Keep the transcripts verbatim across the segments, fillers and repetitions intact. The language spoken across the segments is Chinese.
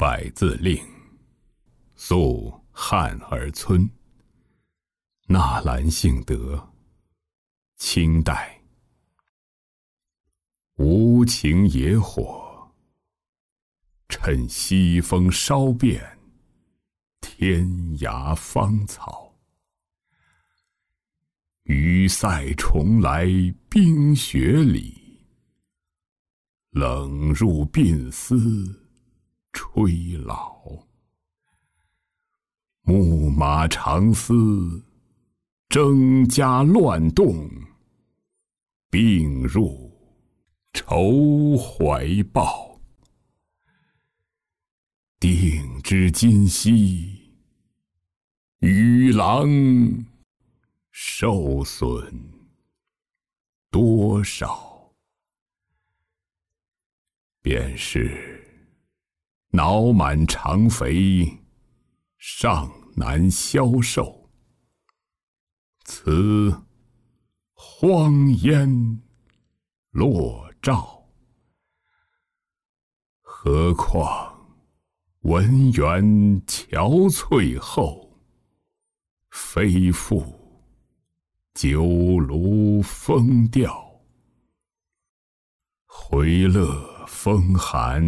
百字令，宿汉儿村。纳兰性德，清代。无情野火，趁西风烧遍天涯芳草。余塞重来冰雪里，冷入鬓丝吹老。木马长嘶，征枷乱动，病入愁怀抱。定知今夕，与郎受损多少？便是脑满肠肥，尚难消受。此荒烟落照，何况文员憔悴后，非复酒炉风调。回乐风寒，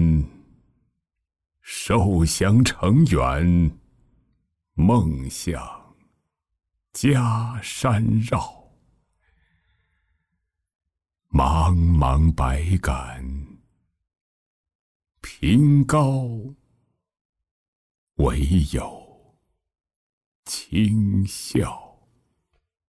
受降城远，梦想家山绕。茫茫百感，凭高唯有清笑。